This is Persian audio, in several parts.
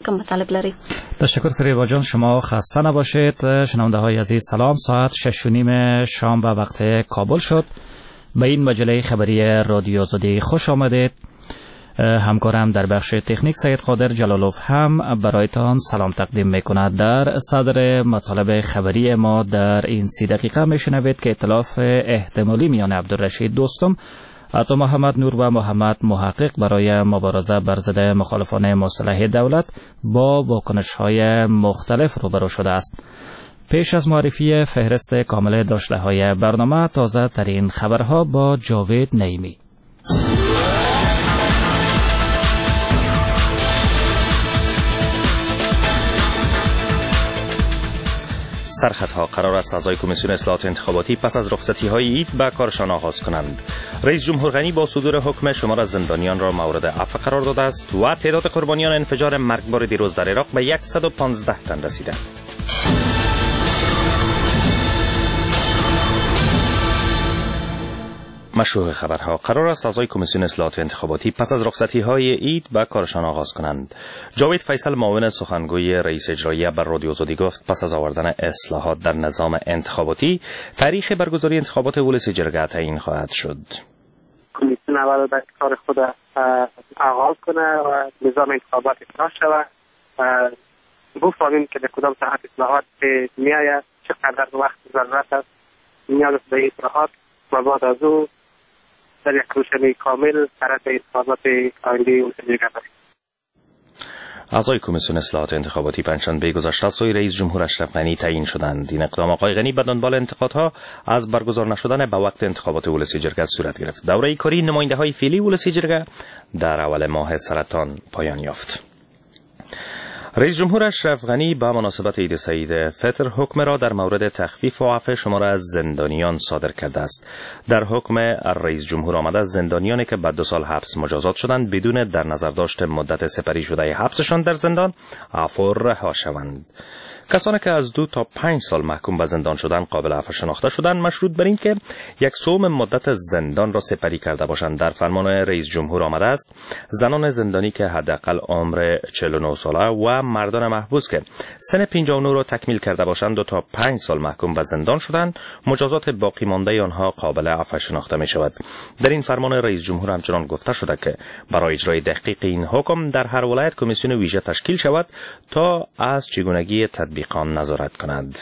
کم مطالب لري. تشکر فریبا جان، شما خسته نباشید. شنونده های عزیز سلام. ساعت 6:30 شام به وقت کابل شد. به این مجله خبری رادیو آزادی خوش آمدید. همکارم در بخش تکنیک سید قادر جلالوف هم برایتان سلام تقدیم میکند. در صدر مطالب خبری ما در این 30 دقیقه میشنوید که ائتلاف احتمالی میان عبدالرشید دوستم، عطا محمد نور و محمد محقق برای مبارزه بر ضد مخالفان مسلح دولت با واکنش‌های مختلف روبرو شده است. پیش از معرفی فهرست کامل داشته‌های برنامه، تازه ترین خبرها با جاوید نعیمی. سرخطها قرار است اعضای کمیسیون اصلاحات انتخاباتی پس از رخصتی‌های عید به کارشان آغاز کنند. رئیس جمهور غنی با صدور حکم شمار از زندانیان را مورد عفو قرار داده است و تعداد قربانیان انفجار مرگبار دیروز در عراق به 115 تن رسیده. مشروع خبرها قرار است اعضای کمیسیون اصلاحات انتخاباتی پس از رخصتی‌های عید به کارشان آغاز کنند. جاوید فیصل، معاون سخنگوی رئیس اجرایی بر رادیو آزادی گفت پس از آوردن اصلاحات در نظام انتخاباتی، تاریخ برگزاری انتخابات ولسی جرگه تعیین خواهد شد. کمیسیون اول باید کار خود آغاز کنه و نظام انتخابات اصلاح شود و بفهمیم که در کدام ساعت اصلاحات میآید، چقدر وقت ضرورت است نیاز است به اصلاحات و بعد از او در یک روشنی کامل طرف انتخابات آینده ولسی جرگه داریم. اعضای کمیسیون اصلاحات انتخاباتی پنجشنبه گذشته سوی رئیس جمهور اشرف غنی تعیین شدند. این اقدام آقای غنی به دنبال انتقادها از برگزار نشدن به وقت انتخابات ولسی جرگه صورت گرفت. دوره کاری نماینده‌های فعلی ولسی جرگه در اول ماه سرطان پایان یافت. رئیس جمهور اشرف غنی به مناسبت عید سعید فطر حکم را در مورد تخفیف و عفو شمار از زندانیان صادر کرده است. در حکم رئیس جمهور آمده از زندانیانی که بعد 2 سال حبس مجازات شدند بدون در نظر داشت مدت سپری شده حبسشان در زندان عفو رها شوند. کسانی که از 2 تا 5 سال محکوم به زندان شدند قابل عفو شناخته شدند، مشروط بر این که 1/3 مدت زندان را سپری کرده باشند. در فرمان رئیس جمهور آمده است زنان زندانی که حداقل عمر 49 ساله و مردان محبوس که سن 59 را تکمیل کرده باشند 2 تا 5 سال محکوم به زندان شدند، مجازات باقی مانده آنها قابل عفو شناخته می شود. در این فرمان رئیس جمهور همچنان گفته شده که برای اجرای دقیق این حکم در هر ولایت کمیسیون ویژه تشکیل شود تا از چگونگی تطبیقان نظارت کنند.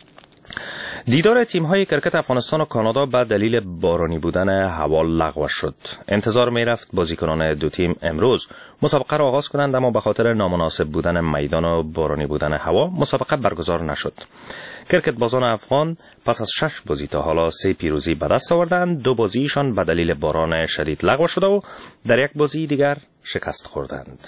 دیدار تیم‌های کرکت افغانستان و کانادا به دلیل بارانی بودن هوا لغو شد. انتظار می‌رفت بازیکنان دو تیم امروز مسابقه را آغاز کنند، اما به خاطر نامناسب بودن میدان و بارانی بودن هوا مسابقه برگزار نشد. کرکت بازان افغان پس از 6 بازی تا حالا 3 پیروزی به دست آوردند. 2 بازیشان به دلیل باران شدید لغو شده و در یک بازی دیگر شکست خوردند.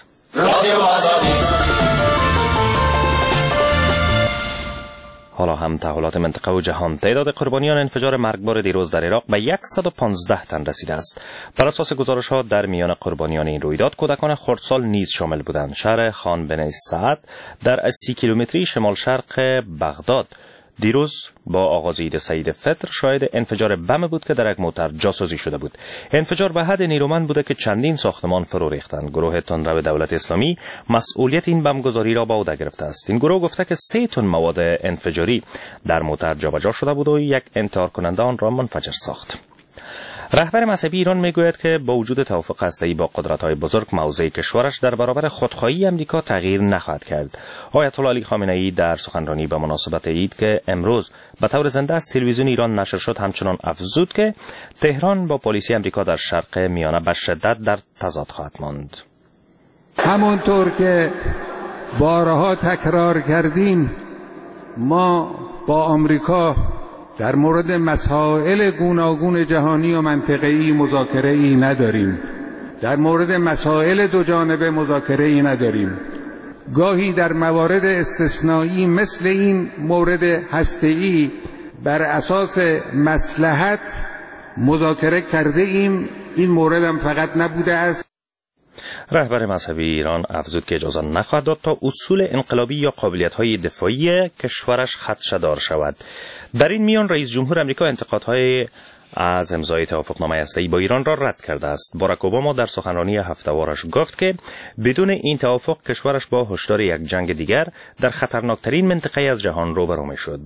حالا هم تحولات منطقه و جهان. تعداد قربانیان انفجار مرگبار دیروز در عراق به 115 تن رسیده است. بر اساس گزارش‌ها در میان قربانیان این رویداد کودکان خردسال نیز شامل بودند. شهر خان بن سعد در 30 کیلومتری شمال شرق بغداد دیروز با آغاز عید سعید فطر شاهد انفجار بم بود که در یک موتر جاسازی شده بود. انفجار به حد نیرومند بوده که چندین ساختمان فرو ریختند. گروه تندرو دولت اسلامی مسئولیت این بمبگذاری را به عهده گرفته است. این گروه گفته که 3 تن مواد انفجاری در موتر جابجا شده بود و یک انتحار کننده آن را منفجر ساخت. رهبر مذهبی ایران میگوید که با وجود توافق هسته‌ای با قدرت‌های بزرگ، موضع کشورش در برابر خودخواهی امریکا تغییر نخواهد کرد. آیت الله علی خامنه‌ای در سخنرانی به مناسبت عید که امروز به طور زنده از تلویزیون ایران نشر شد همچنان افزود که تهران با پلیسی امریکا در شرق میانه به شدت در تضاد خواهد ماند. همونطور که بارها تکرار کردیم، ما با آمریکا در مورد مسائل گوناگون جهانی و منطقه‌ای مذاکره‌ای نداریم. در مورد مسائل دو جانبه مذاکره‌ای نداریم. گاهی در موارد استثنایی مثل این مورد هسته‌ای بر اساس مصلحت مذاکره کرده ایم. این مورد هم فقط نبوده است. رهبر مذهبی ایران افزود که اجازه نخواهد داد تا اصول انقلابی یا قابلیت‌های دفاعی کشورش خدشه‌دار شود. در این میان رئیس جمهور آمریکا انتقادهای از امضای توافقنامه هسته‌ای با ایران را رد کرده است. باراک اوباما در سخنرانی هفته‌وارش گفت که بدون این توافق کشورش با هشدار یک جنگ دیگر در خطرناکترین منطقه از جهان روبرو می‌شد.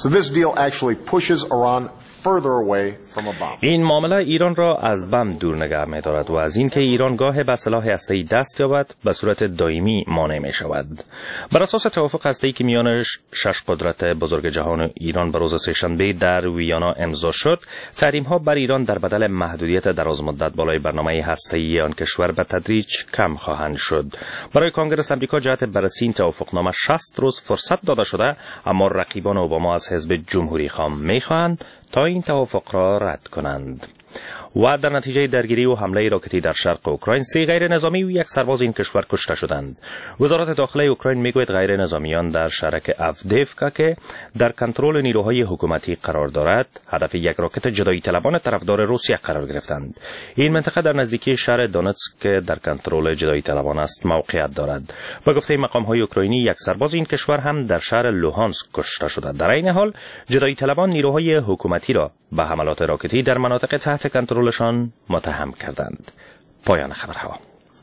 این معامله ایران را از بم دور نگه می‌دارد و از اینکه ایران گاه به سلاح هسته‌ای دست یابد به صورت دائمی مانع می‌شود. بر اساس توافق هسته‌ای که میان 6 قدرت بزرگ جهان و ایران به روز سه‌شنبه در ویانا امضا شد، تحریم‌ها بر ایران در بدل محدودیت درازمدت بالای برنامه هسته‌ای آن کشور به تدریج کم خواهند شد. برای کنگره آمریکا جهت بررسی این توافقنامه 60 روز فرصت داده شده، اما رقیبان اوباما از حزب جمهوری خواهم می‌خواهند تا این توافق را رد کنند. و در نتیجه درگیری و حمله راکتی در شرق اوکراین 3 غیر نظامی و 1 سرباز این کشور کشته شدند. وزارت داخلی اوکراین میگوید غیر نظامیان در شهرک افدیفکا که در کنترل نیروهای حکومتی قرار دارد، هدف یک راکت جدایی طلبان طرفدار روسیه قرار گرفتند. این منطقه در نزدیکی شهر دونتسک که در کنترل جدایی طلبان است موقعیت دارد. با گفته مقام‌های اوکراینی 1 سرباز این کشور هم در شهر لوهانسک کشته شده. در این حال جدایی طلبان نیروهای حکومتی را به حملات راکتی در مناطق تحت کنترلشان متهم کردند. پایان خبرها.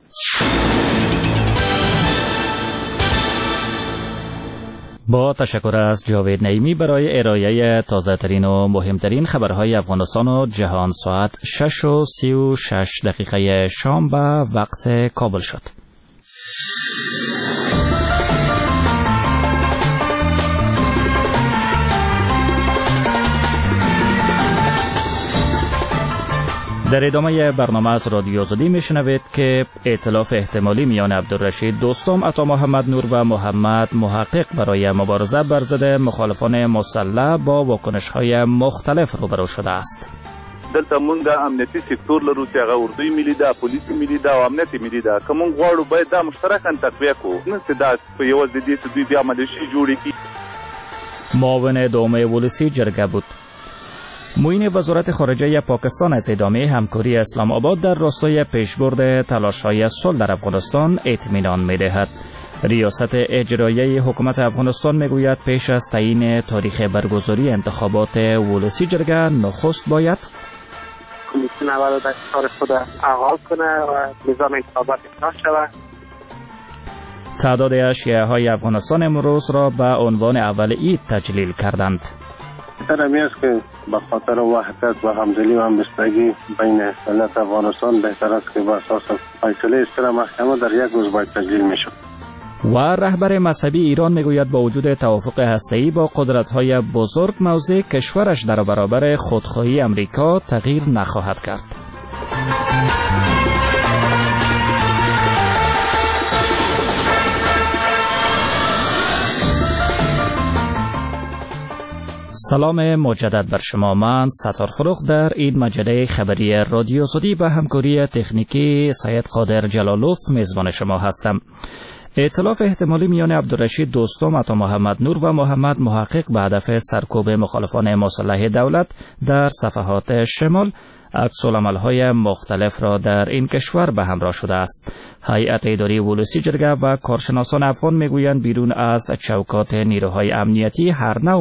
با تشکر از جاوید نعیمی برای ارائه تازه‌ترین و مهمترین خبرهای افغانستان و جهان. ساعت 6:36 شام به وقت کابل شد. در ادامه برنامه از رادیو آزادی میشنوید که ائتلاف احتمالی میان عبدالرشید دوستم، عطا محمد نور و محمد محقق برای مبارزه بر ضد مخالفان مسلح با واکنش‌های مختلف روبرو شده است. دلته مونږ امنیتي سکتور لرو چې هغه اردوی ملي ده، پولیسي ملي ده او امنیتي ملي ده. که مونږ غواړو باید دا مشترکاً تقویه کړو، نه چې دا په یوازې د دې چې دوی بیا ملیشې جوړې کړي. معاون دوم ولسی جرگه بود. معین وزارت خارجه پاکستان از ادامه همکاری اسلام آباد در راستای پیشبرد تلاش‌های صلح در افغانستان اطمینان می‌دهد. ریاست اجرایی حکومت افغانستان میگوید پیش از تعیین تاریخ برگزاری انتخابات ولسی جرگه نخست باید کمیسیون اول در کار خود آغاز کنه و نظام انتخابات اصلاح شود. تعداد شیعه‌های افغانستان امروز را به عنوان اول عید تجلیل کردند. بهتر است که به خاطر وحدت و همدلی و همبستگی بین ملت افغانستان بهتر است که به اساس فیصله استر محکمه در یک روز باید تجلیل میشد. و رهبر مذهبی ایران میگوید با وجود توافق هسته‌ای با قدرت‌های بزرگ موضع کشورش در برابر خودخواهی امریکا تغییر نخواهد کرد. سلام مجدد بر شما. من ستار فروخ در این مجله خبری رادیو آزادی به همکاری تکنیکی سید قادر جلالوف میزبان شما هستم. ائتلاف احتمالی میان عبدالرشید دوستم، عطا محمد نور و محمد محقق به هدف سرکوب مخالفان مسلح دولت در صفحات شمال عکس‌العمل‌های مختلف را در این کشور به همراه شده است. هیئت اداری ولسی جرگه و کارشناسان افغان میگویند بیرون از چوکات نیروهای امنیتی هر نوع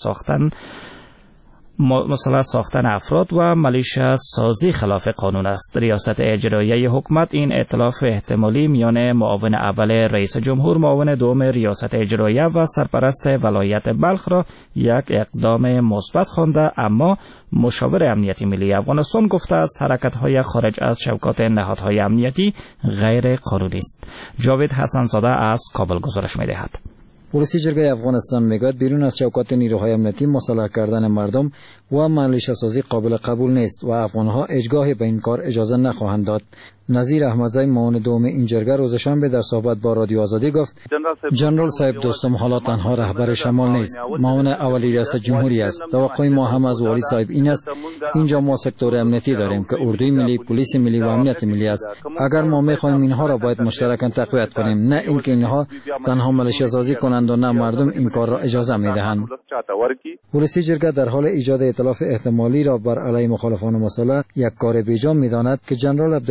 مسلح ساختن افراد و ملیشه سازی خلاف قانون است. ریاست اجرایی حکومت این ائتلاف احتمالی میان معاون اول رئیس جمهور، معاون دوم ریاست اجرایی و سرپرست ولایت بلخ را یک اقدام مثبت خوانده، اما مشاور امنیتی ملی افغانستان گفته است حرکت‌های خارج از چوکات نهادهای امنیتی غیر قانونی است. جاوید حسن زاده از کابل گزارش می‌دهد. ولسی جرگه افغانستان میگوید بیرون از چوکات نیروهای امنیتی مسلح کردن مردم و ملیشه سازی قابل قبول نیست و افغانها هیچگاه به این کار اجازه نخواهند داد. نظیر احمدزی معاون دوم این جرگه روز شنبه در صحبت با رادیو آزادی گفت جنرال صاحب دوستم حالا تنها رهبر شمال نیست، معاون اولی ریاست جمهوری است. توقع ما هم از والی صاحب این است اینجا ما سکتور امنیتی داریم که اردوی ملی، پلیس ملی و امنیت ملی است. اگر ما میخوایم اینها را باید مشترکاً تقویت کنیم، نه اینکه اینها تنها ملیشه سازی کنند و نه مردم این کار را اجازه میدهند. ولسی جرگه در حال ایجاد ائتلاف احتمالی را بر علیه مخالفان مسلح یک کار بیجا میداند که جنرال عبدالرشید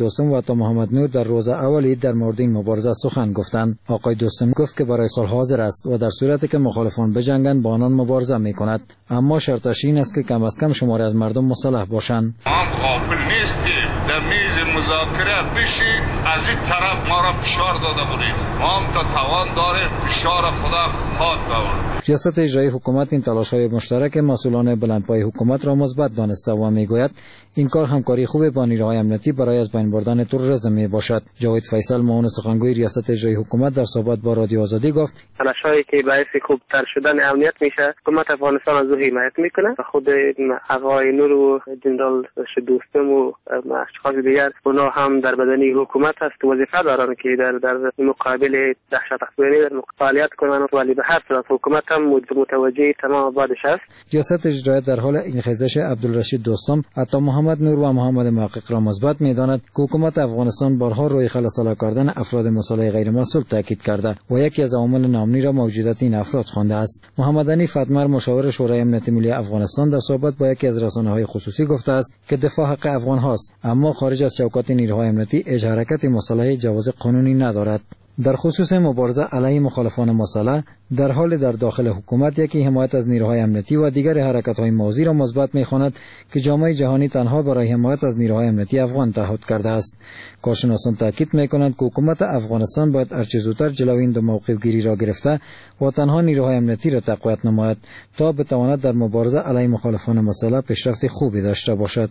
دوستم و عطا محمد نور در روز اول عید در مورد این مبارزه سخن گفتند. آقای دوستم گفت که برای صلح حاضر است و در صورتی که مخالفان بجنگند با آنان مبارزه میکند، اما شرطش این است که کم از کم شماری از مردم مسلح باشند. در میز مذاکره بشی از این طرف ما را فشار داده بودیم، ما هم تا توان داره فشار خدا خواهد داد. ریاست اجرایی حکومت این تلاش‌های مشترک مسئولان بلندپای حکومت را مثبت دانسته و میگوید این کار همکاری خوب با نیروهای امنیتی برای از بین بردن تروریسم میباشد. جاوید فیصل معاون سخنگوی ریاست اجرایی حکومت در صحبت با رادیو آزادی گفت تلاش‌هایی که باعث خوبتر شدن امنیت میشه حکومت افغانستان از او حمایت میکنه. خود آقای نور و جنرال دوستم و اشخاص دیگر اونا هم در بدنی حکومت هست وظیفه دارن که در مقابل دهشت افکنی در فعالیت کنند، ولی به هر صورت حکومت هم متوجه تمام ابعادش است. ریاست اجرایی در حال انخزایش عبدالرشید دوستم، عطا محمد نور و محمد محقق را مثبت می‌داند که حکومت افغانستان بارها روی خلاص‌آلا کردن افراد مسلح غیر مسئول تاکید کرده و یکی از عوامل نامنی را موجودیت این افراد خوانده است. محمد علی فتمر مشاور شورای امنیت ملی افغانستان در صحبت با یکی از رسانه‌های خصوصی گفته است که دفاع حق افغان هاست، اما خارج از چوکات نیروهای امنیتی حرکت مسلح جواز قانونی ندارد. در خصوص مبارزه علیه مخالفان مسلح در حال در داخل حکومت یکی حمایت از نیروهای امنیتی و دیگر حرکت‌های موضوع را مثبت می‌خواند که جامعه جهانی تنها برای حمایت از نیروهای امنیتی افغان تعهد کرده است. کارشناسان تاکید می‌کنند که حکومت افغانستان باید هرچه زودتر جلوی این دو موقف گیری را گرفته و تنها نیروهای امنیتی را تقویت نماید تا بتواند در مبارزه علیه مخالفان مسلح پیشرفت خوبی داشته باشد.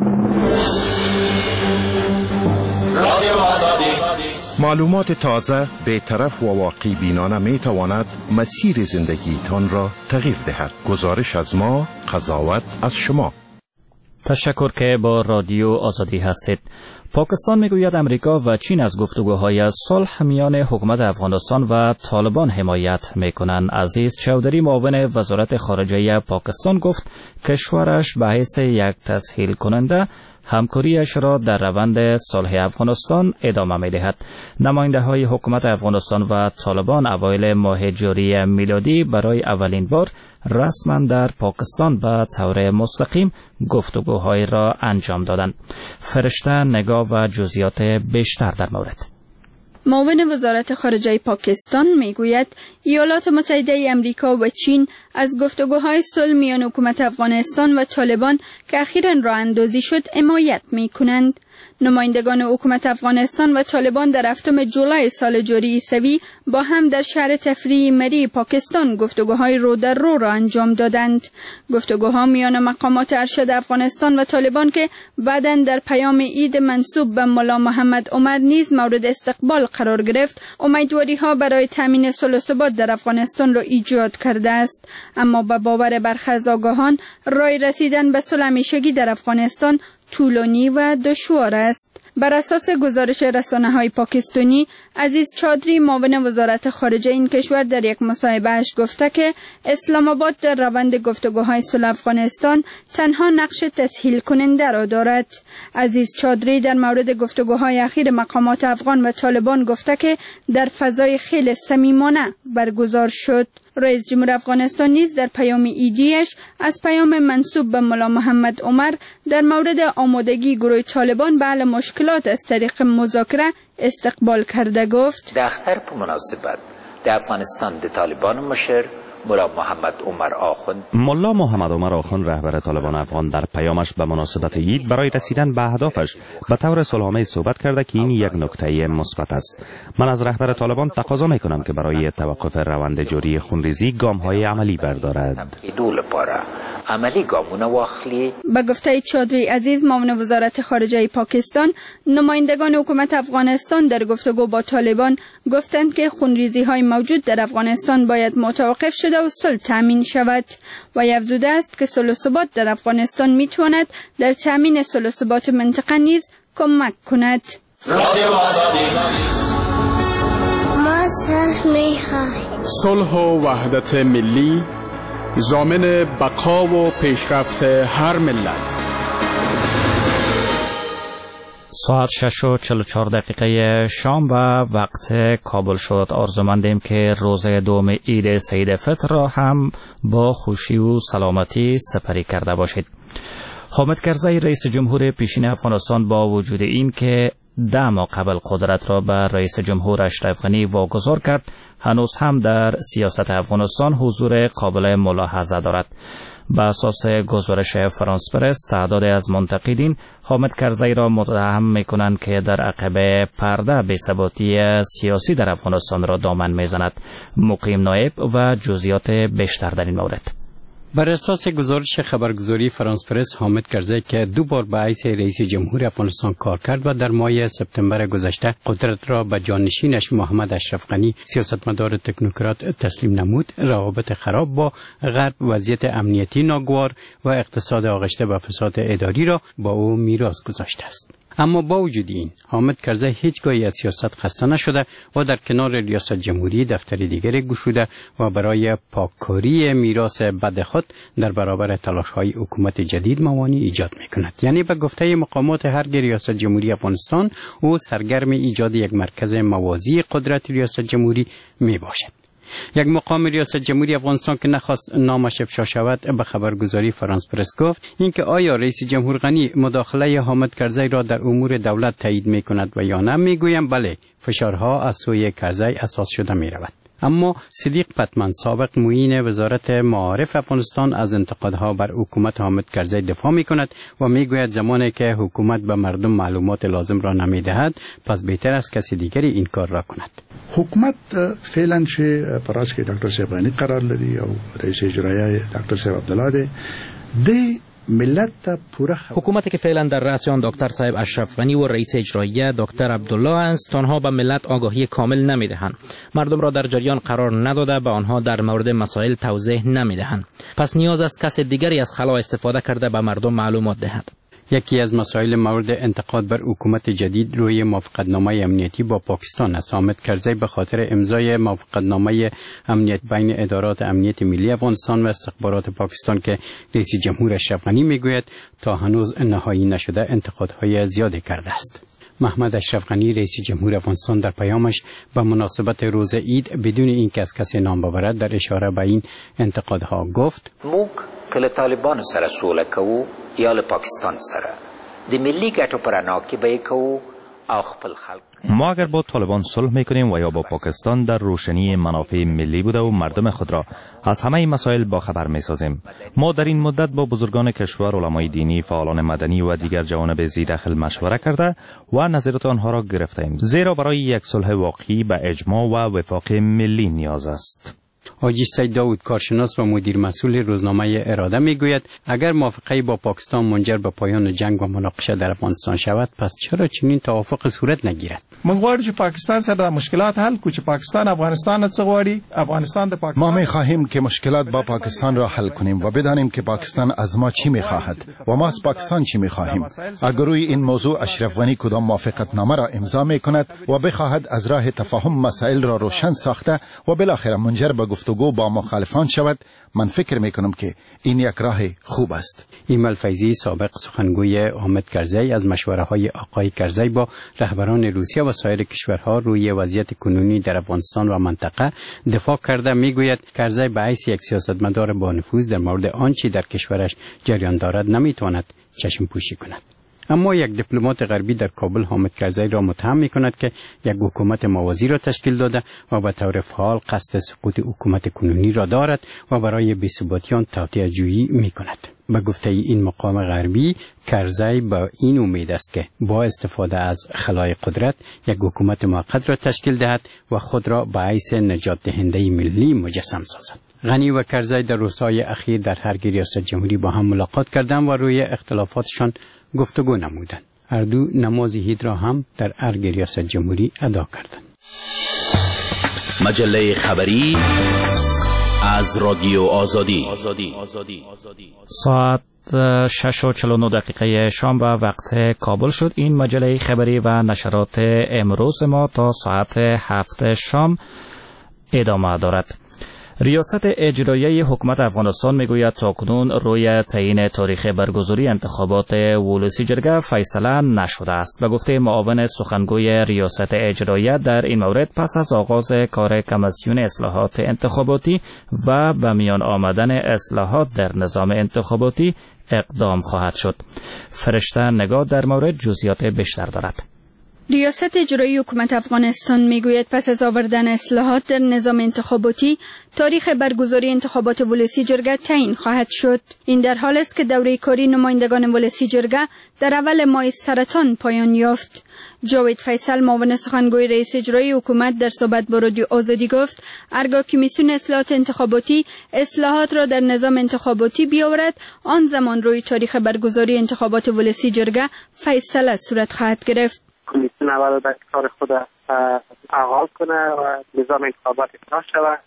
معلومات تازه، بی‌طرف و واقعی بینانه می تواند مسیر زندگیتان را تغییر دهد. گزارش از ما، قضاوت از شما. تشکر که با رادیو آزادی هستید. پاکستان میگوید امریکا و چین از گفتگوهای صلح میان حکومت افغانستان و طالبان حمایت میکنند. عزیز چودری معاون وزارت خارجه پاکستان گفت کشورش به حیث یک تسهیل کننده همکاریش را در روند صلح افغانستان ادامه می‌دهد. نماینده‌های حکومت افغانستان و طالبان اوایل ماه جاری میلادی برای اولین بار رسما در پاکستان به طور مستقیم گفتگوهای را انجام دادند. فرشته نگاه و جزئیات بیشتر در مورد. معاون وزارت خارجه پاکستان میگوید ایالات متحده امریکا و چین از گفتگوهای صلح میان حکومت افغانستان و طالبان که اخیراً راه اندازی شد حمایت میکنند. نمایندگان حکومت افغانستان و طالبان در 7 جولای سال جاری عیسوی با هم در شهر تفریحی مری پاکستان گفتگوهای رو در رو را انجام دادند. گفتگوها میان مقامات ارشد افغانستان و طالبان که بعداً در پیام عید منسوب به ملا محمد عمر نیز مورد استقبال قرار گرفت، امیدواری‌ها برای تامین صلح و ثبات در افغانستان را ایجاد کرده است. اما به باور برخی از آگاهان راه رسیدن به صلح همیشگی در افغانستان طولانی و دشوار است. بر اساس گزارش رسانه‌های پاکستانی، عزیز چادری معاون وزارت خارجه این کشور در یک مصاحبه‌اش گفته که اسلام آباد در روند گفتگوهای صلح افغانستان تنها نقش تسهیل کننده را دارد. عزیز چادری در مورد گفتگوهای اخیر مقامات افغان و طالبان گفته که در فضای خیلی صمیمانه برگزار شد. رئیس جمهور افغانستان نیز در پیام ایدیش از پیام منسوب به ملا محمد عمر در مورد آمادگی گروه طالبان به حل مشکلات از طریق مذاکره استقبال کرده گفت د اختر په مناسبت د افغانستان د طالبان مشر ملا محمد عمر آخوند رهبر طالبان افغان در پیامش به مناسبت عید برای رسیدن به اهدافش به طور صلح‌آمیز صحبت کرده که این یک نکته مثبت است. من از رهبر طالبان تقاضا می‌کنم که برای توقف روند جاری خونریزی گام‌های عملی بردارد. به گفته چادری عزیز معاون وزارت خارجه پاکستان، نمایندگان حکومت افغانستان در گفتگو با طالبان گفتند که خونریزی‌های موجود در افغانستان باید متوقف شده و صلح تامین شود و افزوده است که صلح و ثبات در افغانستان میتواند در تامین صلح و ثبات منطقه نیز کمک کند. صلح و وحدت ملی ضامن بقا و پیشرفت هر ملت. ساعت 6:44 شام و وقت کابل شد. آرزومندیم که روز دوم عید سعید فطر را هم با خوشی و سلامتی سپری کرده باشید. حامد کرزی رئیس جمهور پیشین افغانستان با وجود این که 10 ماه قبل قدرت را به رئیس جمهور اشرف غنی واگذار کرد، هنوز هم در سیاست افغانستان حضور قابل ملاحظه دارد. به اساس گزارش فرانس پرس، تعدادی از منتقدین حامد کرزی را متهم می‌کنند که در عقب پرده بی‌ثباتی سیاسی در افغانستان را دامن می‌زند. مقیم نایب و جزئیات بیشتر در این مورد. بر اساس گزارش خبرگزاری فرانس پرس، حامد کرزی که 2 بار به حیث رئیس جمهور افغانستان کار کرد و در ماه سپتامبر گذشته قدرت را به جانشینش محمد اشرف غنی سیاستمدار تکنوکرات تسلیم نمود، روابط خراب با غرب، وضعیت امنیتی ناگوار و اقتصاد آغشته به فساد اداری را با او میراث گذاشته است. اما با وجود این، حامد کرزی هیچگاهی از سیاست خسته نشده و در کنار ریاست جمهوری دفتر دیگر گشوده و برای پاککاری میراث بد خود در برابر تلاش‌های حکومت جدید موانع ایجاد می‌کند. یعنی به گفته مقامات هر ریاست جمهوری افغانستان، او سرگرم ایجاد یک مرکز موازی قدرت ریاست جمهوری میباشد. یک مقام ریاست جمهوری افغانستان که نخواست نامش افشا شود به خبرگزاری فرانس پرس گفت اینکه آیا رئیس جمهور غنی مداخله حامد کرزی را در امور دولت تایید می‌کند و یا نه، میگویم بله، فشارها از سوی کرزی اساس شده می‌رود. اما صدیق پتمن، سابق معین وزارت معارف افغانستان، از انتقادها بر حکومت حامد کرزی دفاع می‌کند و میگوید زمانی که حکومت به مردم معلومات لازم را نمی‌دهد، پس بهتر است کسی دیگری این کار را کند. حکومت فعلا چې پراس کې ډاکټر صاحب غنی قرار لري او رئیس اجرایی ډاکټر صاحب عبدالله دی د ملت پوره حکومتی که فعلا در رأس آن دکتر صاحب اشرف غنی و رئیس اجرایی دکتر عبدالله است، آنها به ملت آگاهی کامل نمیدهند، مردم را در جریان قرار نداده به آنها در مورد مسائل توضیح نمیدهند. پس نیاز است کس دیگری از خلا استفاده کرده به مردم معلومات دهد. یکی از مسائل مورد انتقاد بر حکومت جدید روی موافقتنامه امنیتی با پاکستان است. حامد کرزی به خاطر امضای موافقتنامه امنیت بین ادارات امنیت ملی افغانستان و استخبارات پاکستان که رئیس جمهور اشرف غنی میگوید تا هنوز نهایی نشده، انتقادهای زیادی کرده است. محمد اشرف غنی رئیس جمهور افغانستان در پیامش به مناسبت روز عید بدون اینکه از کسی نام ببرد در اشاره به این انتقادها گفت: موږ کله طالبان سره سوله کوو یا له پاکستان سره د ملي ګټو پر انا کې به کوو او خپل خلک. ما اگر با طالبان صلح میکنیم و یا با پاکستان در روشنی منافع ملی بوده و مردم خود را از همه مسائل با خبر میسازیم. ما در این مدت با بزرگان کشور، علمای دینی، فعالان مدنی و دیگر جوانب ذی‌دخل مشوره کرده و نظرات آنها را گرفتیم، زیرا برای یک صلح واقعی به اجماع و وفاق ملی نیاز است. حاجی سید داود، کارشناس و مدیر مسئول روزنامه اراده، میگوید اگر موافقه با پاکستان منجر به پایان جنگ و مناقشه در افغانستان شود، پس چرا چنین توافق صورت نگیرد؟ موږ غواړو چې پاکستان سره د مشکلات حل کړو، چې پاکستان افغانستان نه څه غواړي، افغانستان د پاکستان. ما می‌خواهیم که مشکلات با پاکستان را حل کنیم و بدانیم که پاکستان از ما چی می‌خواهد و ما از پاکستان چی می‌خواهیم. اگر روی این موضوع اشرف غنی کدام موافقتنامه را امضا می‌کند و بخواهد از راه تفاهم مسائل را روشن ساخته و بالاخره منجر به گفتگو با مخالفان شود، من فکر میکنم که این یک راه خوب است. ایمل فیضی، سابق سخنگوی حامد کرزی، از مشوره‌های آقای کرزی با رهبران روسیه و سایر کشورها روی وضعیت کنونی در افغانستان و منطقه دفاع کرده، میگوید کرزی به حیث یک سیاستمدار با نفوذ در مورد آنچه در کشورش جریان دارد نمیتواند چشم پوشی کند. اما یک دیپلمات غربی در کابل حامد کرزی را متهم می‌کند که یک حکومت موازی را تشکیل داده و به طور فعال قصد سقوط حکومت کنونی را دارد و برای بی‌ثباتی آن توطئه‌جویی می‌کند. به گفته این مقام غربی، کرزی با این امید است که با استفاده از خلای قدرت یک حکومت موقت را تشکیل دهد و خود را به حیث نجات دهنده ملی مجسم سازد. غنی و کرزی در روزهای اخیر در هر ریاست جمهوری با هم ملاقات کردند و روی اختلافاتشان گفتگو نمودند. هر دو نماز عید را هم در ارگ ریاست جمهوری ادا کردند. مجله خبری از رادیو آزادی. ساعت 6:49 شام به وقت کابل شد. این مجله خبری و نشرات امروز ما تا ساعت 7 شام ادامه دارد. ریاست اجرایی حکومت افغانستان میگوید تاکنون روی تعیین تاریخ برگزاری انتخابات ولسی جرگه فیصله نشده است. به گفته معاون سخنگوی ریاست اجرایی در این مورد، پس از آغاز کار کمیسیون اصلاحات انتخاباتی و به میان آمدن اصلاحات در نظام انتخاباتی، اقدام خواهد شد. فرشته نگاه در مورد جزئیات بیشتر دارد. ریاست اجرایی حکومت افغانستان میگوید پس از آوردن اصلاحات در نظام انتخاباتی تاریخ برگزاری انتخابات ولسی جرگه تعیین خواهد شد. این در حال است که دوره کاری نمایندگان ولسی جرگه در اول ماه سرطان پایان یافت. جاوید فیصل معاون سخنگوی رئیس اجرایی حکومت در صحبت با رادیو آزادی گفت هرگاه کمیسیون اصلاحات انتخاباتی اصلاحات را در نظام انتخاباتی بیاورد آن زمان روی تاریخ برگزاری انتخابات ولسی جرگه فیصله صورت خواهد گرفت. کمیسیون اول باید کار خود آغاز کنه و نظام انتخابات اصلاح شود.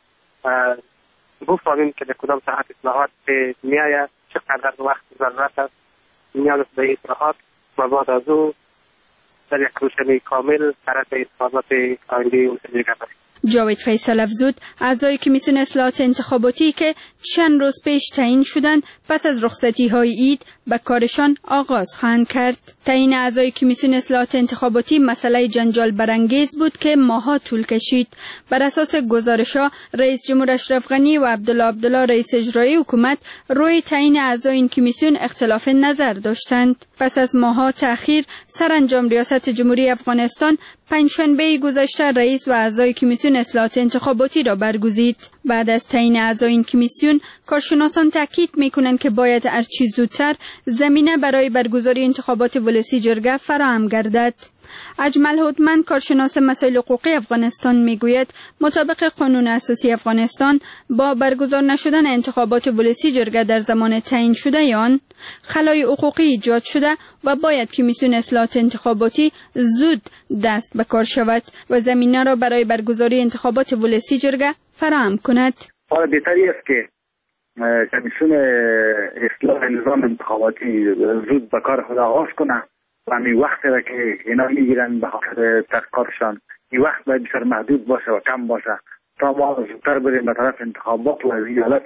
بفهمیم که در کدام ساعت اصلاحات میآید، چقدر وقت ضرورت است نیاز به اصلاحات و بعد از او در یک روشنی کامل طرف انتخابات آینده ولسی جرگه. جاوید فیصل افزود اعضای کمیسیون اصلاحات انتخاباتی که چند روز پیش تعیین شدند پس از رخصتی های عید به کارشان آغاز خواهند کرد. تعیین اعضای کمیسیون اصلاحات انتخاباتی مسئله جنجال برانگیز بود که ماها طول کشید. بر اساس گزارش‌ها رئیس جمهور اشرف غنی و عبدالله رئیس اجرایی حکومت روی تعیین اعضای این کمیسیون اختلاف نظر داشتند. پس از ماها تأخیر سرانجام ریاست جمهوری افغانستان پنجشنبه گذشته رئیس و اعضای کمیسیون اصلاحات انتخاباتی را برگزید. بعد از تعیین اعضای این کمیسیون کارشناسان تاکید می‌کنند که باید هرچه زودتر زمینه برای برگزاری انتخابات ولسی جرگه فراهم گردد. اجمل هوتمن کارشناس مسائل حقوقی افغانستان میگوید مطابق قانون اساسی افغانستان با برگزار نشدن انتخابات ولسی جرگه در زمان تعیین شده آن خلای حقوقی ایجاد شده و باید کمیسیون اصلاحات انتخاباتی زود دست به کار شود و زمینه را برای برگزاری انتخابات ولسی جرگه فراهم کند. بهتری است که کمیسیون اصلاح نظام انتخاباتی زود به کار خود آغاز کنه و می وقتی را که اینا میگیرن به خاطر تحقیقاتشان این وقت باید بسیار محدود باشه و کم باشه تا ما زودتر بریم به طرف انتخابات و از این حالت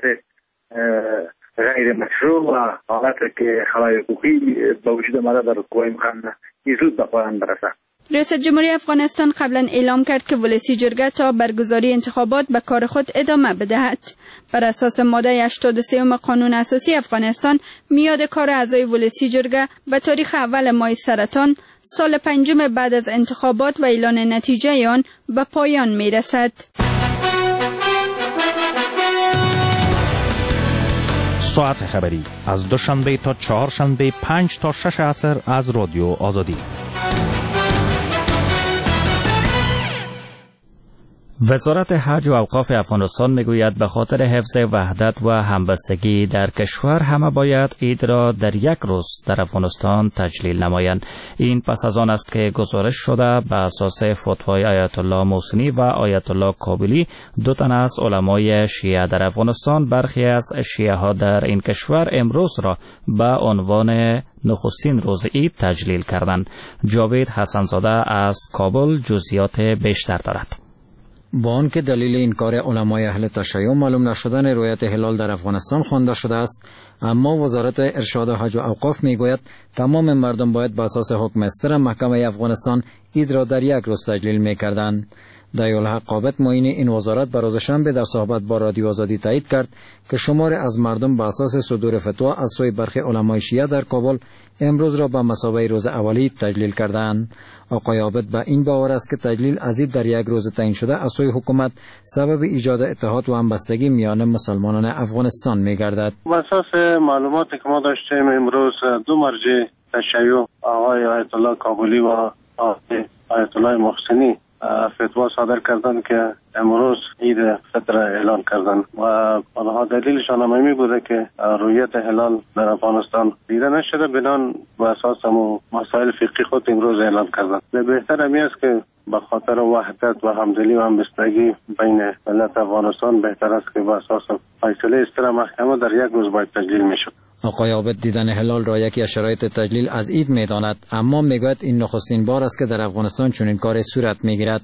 غیر مشروع و حالت که خلای حقوقی به وجود آمده در قوای مقننه زود به پایان برسه. ریاست جمهوری افغانستان قبلا اعلام کرد که ولسی جرگه تا برگزاری انتخابات به کار خود ادامه بدهد. بر اساس ماده 83 قانون اساسی افغانستان میاد کار اعضای ولسی جرگه به تاریخ اول ماه سرطان سال پنجم بعد از انتخابات و اعلان نتیجه آن به پایان میرسد. ساعت خبری از دوشنبه تا چهارشنبه 5 تا 6 عصر از رادیو آزادی. وزارت حج و اوقاف افغانستان میگوید به خاطر حفظ وحدت و همبستگی در کشور همه باید عید را در یک روز در افغانستان تجلیل نمایند. این پس از آن است که گزارش شده به اساس فتوای آیت الله محسنی و آیت الله کابلی دو تن از علمای شیعه در افغانستان برخی از شیعه ها در این کشور امروز را به عنوان نخستین روز عید تجلیل کردند. جاوید حسنزاده از کابل جزئیات بیشتر دارد. با آنکه دلیل این کار علمای اهل تشیع معلوم نشدن رویت هلال در افغانستان خوانده شده است، اما وزارت ارشاد حج و اوقاف میگوید تمام مردم باید به اساس حکم استر محکمه افغانستان عید را در یک روز تجلیل میکردند. دایالحق قابط معین این وزارت به روز شنبه در صحبت با رادیو آزادی تایید کرد که شماری از مردم به اساس صدور فتوا از سوی برخی علمای شیعه در کابل امروز را به مثابه روز اولی تجلیل کردند. آقای عابد به این باور است که تجلیل از عید در یک روز تعیین شده از سوی حکومت سبب ایجاد اتحاد و همبستگی میان مسلمانان افغانستان میگردد. بر اساس معلوماتی که ما داشتیم امروز دو مرجع تشیع آقای آیت الله کابلی و آقای آیت الله محسنی فتوا صادر کردن که امروز عید فطر اعلان کردن و آنها دلیلشان هم این بوده که رویت هلال در افغانستان دیده نشده، بنان به اساس مسائل فقهی خود امروز اعلان کردن. بهتر همی است که به خاطر وحدت و همدلی و همبستگی بین ملت افغانستان بهتر است که به اساس فیصله استر محکمه در یک روز باید تجلیل میشد. آقای عابد دیدن هلال را یکی از شرایط تجلیل از عید می‌داند، اما میگوید این نخستین بار است که در افغانستان چنین کاری صورت میگیرد.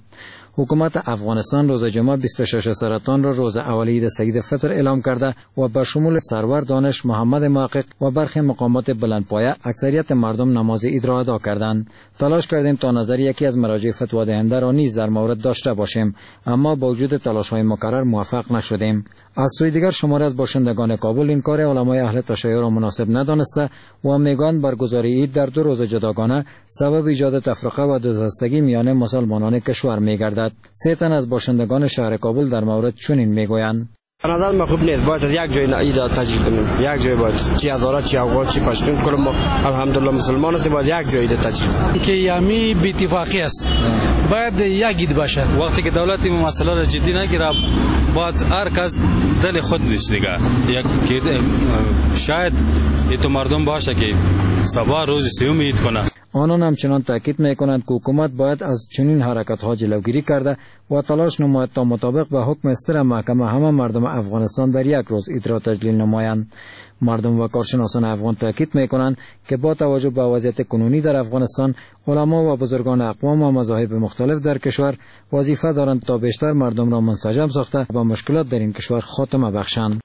حکومت افغانستان روز جمعه 26 سرطان را روز اول عید سعید فطر اعلام کرده و به شمول سرور دانش محمد محقق و برخی مقامات بلندپایه اکثریت مردم نماز عید را ادا کردند. تلاش کردیم تا نظر یکی از مراجع فتوا دهنده را نیز در مورد داشته باشیم، اما با وجود تلاش‌های مکرر موفق نشدیم. از سوی دیگر شماری از باشندگان کابل این کار علمای اهل تشیع را مناسب ندانسته و میگویند برگزاری عید در 2 روز جداگانه سبب ایجاد تفرقه و دوزدستگی میان مسلمانان کشور میگردد. 3 تن از باشندگان شهر کابل در مورد چنین میگویند: به نظر من خوب نیست. باید از یک جای عید تجربه کنیم. یک جای باید چی هزاره چی افغان چی پشتون کل ما الحمدلله مسلمان هستیم. باید یک جای عید تجربه که یمی بی اتفاقی است. باید یک عید باشه. وقتی که دولت این مسئله را جدی نگیره باید هر کس دل خود نیست دیگه. یک شاید تو مردم باشه که صبح روز سیوم عید کنه. آنان همچنان تاکید میکنند که حکومت باید از چنین حرکت‌ها جلوگیری کرده و تلاش نماید تا مطابق به حکم اصدر محکمه همه مردم افغانستان در یک روز عید را تجلیل نمایند. مردم و کارشناسان افغان تاکید میکنند که با توجه به وضعیت کنونی در افغانستان، علما و بزرگان اقوام و مذاهب مختلف در کشور وظیفه دارند تا بیشتر مردم را منسجم ساخته و مشکلات در این کشور خاتمه بخشند.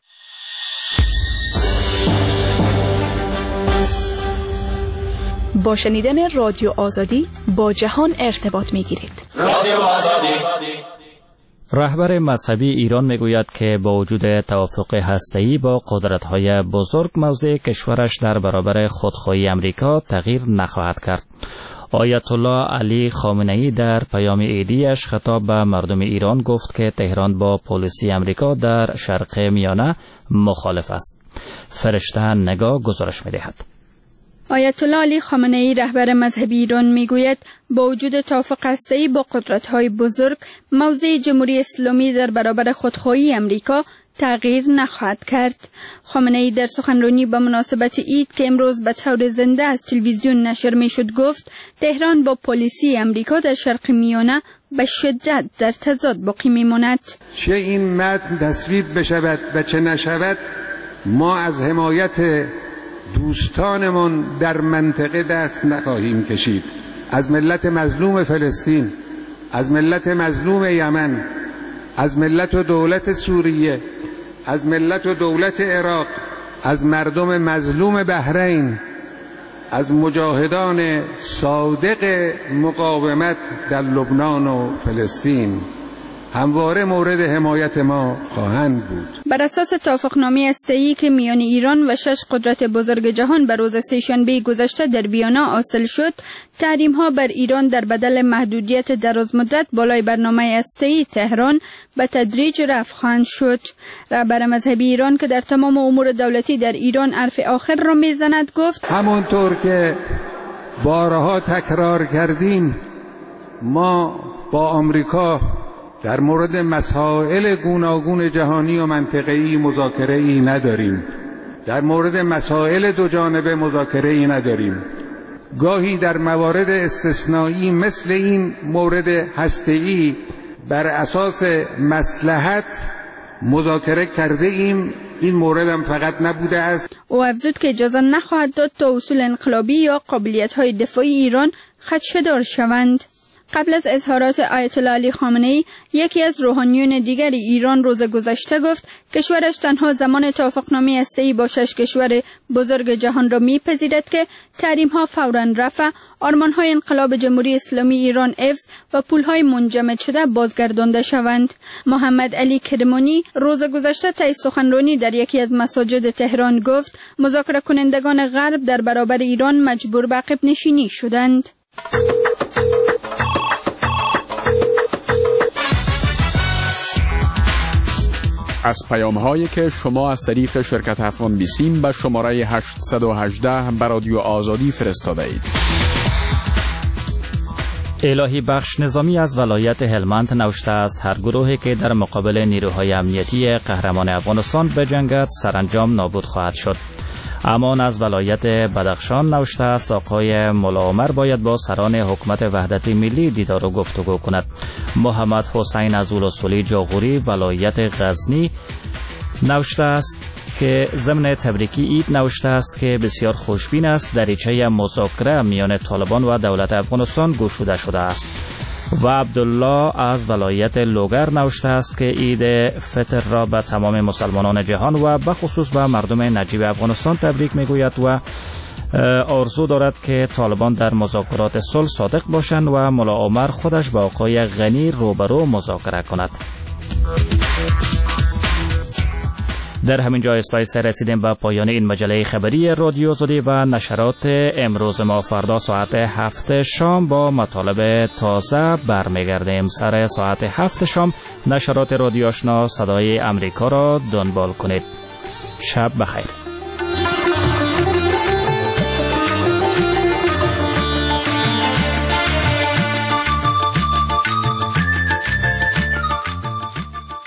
با شنیدن رادیو آزادی با جهان ارتباط می‌گیرید. رادیو آزادی. رهبر مذهبی ایران میگوید که با وجود توافق هسته‌ای با قدرت‌های بزرگ، موضع کشورش در برابر خودخواهی امریکا تغییر نخواهد کرد. آیت الله علی خامنه‌ای در پیام عیدی‌اش خطاب به مردم ایران گفت که تهران با پالیسی امریکا در شرق میانه مخالف است. فرشته نگاه گزارش می‌دهد. آیت الله علی خامنه‌ای رهبر مذهبی ایران میگوید با وجود توافق هسته‌ای با قدرت‌های بزرگ، موضع جمهوری اسلامی در برابر خودخواهی امریکا تغییر نخواهد کرد. خامنه‌ای در سخنرانی به مناسبت عید که امروز به طور زنده از تلویزیون نشر میشد گفت تهران با پالیسی امریکا در شرق میانه به شدت در تضاد باقی میماند. چه این متن تصویب بشود و چه نشود، ما از حمایت دوستانمون در منطقه دست نخواهیم کشید. از ملت مظلوم فلسطین، از ملت مظلوم یمن، از ملت و دولت سوریه، از ملت و دولت عراق، از مردم مظلوم بحرین، از مجاهدان صادق مقاومت در لبنان و فلسطین همواره مورد حمایت ما خواهند بود. بر اساس توافقنامه هسته‌ای که میان ایران و 6 قدرت بزرگ جهان بر روز سه‌شنبه گذشته در ویانا حاصل شد، تحریم‌ها بر ایران در بدل محدودیت درازمدت بالای برنامه هسته‌ای تهران به تدریج رفع خواهند شد. رهبر مذهبی ایران که در تمام امور دولتی در ایران حرف آخر را میزند گفت: همونطور که بارها تکرار کردیم، ما با آمریکا در مورد مسائل گوناگون جهانی و منطقه‌ای مذاکره‌ای نداریم. در مورد مسائل دو جانبه مذاکره‌ای نداریم. گاهی در موارد استثنایی مثل این مورد هسته‌ای بر اساس مصلحت مذاکره کرده ایم. این مورد هم فقط نبوده است. او افزود که اجازه نخواهد داد تا اصول انقلابی یا قابلیت‌های دفاعی ایران خدشه‌دار شوند. قبل از اظهارات آیت الله علی خامنه‌ای، یکی از روحانیون دیگر ایران روز گذشته گفت کشورش تنها زمان توافقنامه هسته‌ای با 6 کشور بزرگ جهان را می‌پذیرد که تحریم‌ها فوراً رفع، آرمان‌های انقلاب جمهوری اسلامی ایران حفظ و پول‌های منجمد شده بازگردانده شوند. محمد علی کرمانی روز گذشته طی سخنرانی در یکی از مساجد تهران گفت مذاکره کنندگان غرب در برابر ایران مجبور به عقب نشینی شدند. از پیام‌هایی که شما از طریق شرکت افغان بیسیم به شماره 818 به رادیو آزادی فرستاده اید. الهی بخش نظامی از ولایت هلمند نوشته است هر گروهی که در مقابل نیروهای امنیتی قهرمان افغانستان بجنگد سرانجام نابود خواهد شد. امان از ولایت بدخشان نوشته است آقای مولا عمر باید با سران حکومت وحدت ملی دیدار و گفتگو کند. محمد حسین از اولسولی جاغوری ولایت غزنی نوشته است که ضمن تبریکی عید نوشته است که بسیار خوشبین است دریچه مذاکره میان طالبان و دولت افغانستان گشوده شده است. و عبدالله از ولایت لوگر نوشته است که عید فطر را به تمام مسلمانان جهان و به خصوص به مردم نجیب افغانستان تبریک میگوید و آرزو دارد که طالبان در مذاکرات صلح صادق باشند و ملا عمر خودش با آقای غنی روبرو مذاکره کند. در همین جا استایسته رسیدیم به پایان این مجله خبری رادیو آزادی و نشرات امروز ما. فردا ساعت 7 شام با مطالب تازه برمیگردیم. سر ساعت 7 شام نشرات رادیو آشنا صدای امریکا را دنبال کنید. شب بخیر.